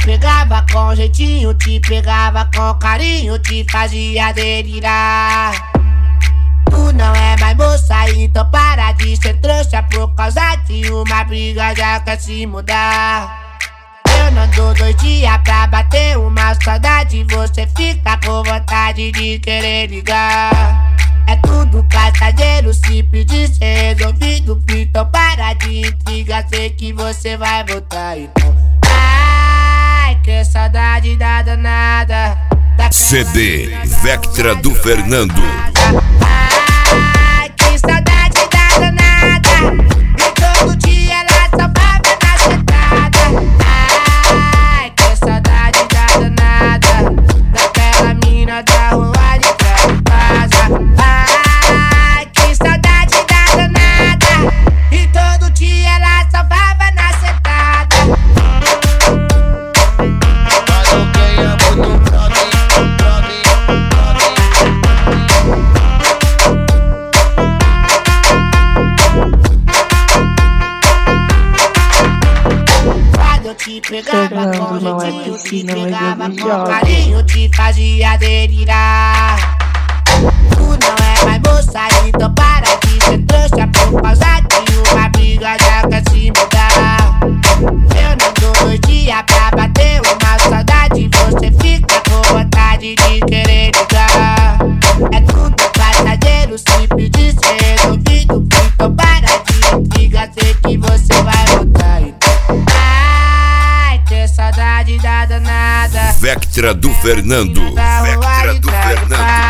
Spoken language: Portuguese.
pegava com jeitinho, te pegava com carinho, te fazia delirar. Tu não é mais moça, então para de ser trouxa. Por causa de uma briga já quer se mudar. Eu não dou 2 dias pra bater uma saudade. Você fica com vontade de querer ligar. É tudo passageiro, simples de ser resolvido. Então para de intriga, sei que você vai voltar. Então, ai, que saudade da danada. CD Vectra do Fernando. Ai, que saudade da danada. E todo dia ela só vai ver na sentada. Ai, que saudade da danada. Daquela mina da rua de casa. Ai, que saudade da danada. E todo dia ela só vai ver na sentada. Mas quem é muito pra mim. Eu te pegava com jeitinho, te pegava com carinho, te fazia delirar. Tu não é mais moça, então para de ser trouxa. Por causa de uma briga já quer se mudar. Eu não dou 2 dias pra bater uma saudade. Você fica com vontade de querer ligar. É tudo passageiro, simples de ser resolvido. Então para de intriga, sei que você vai voltar. Saudade da danada. Vectra do Fernando. Vectra do Fernando.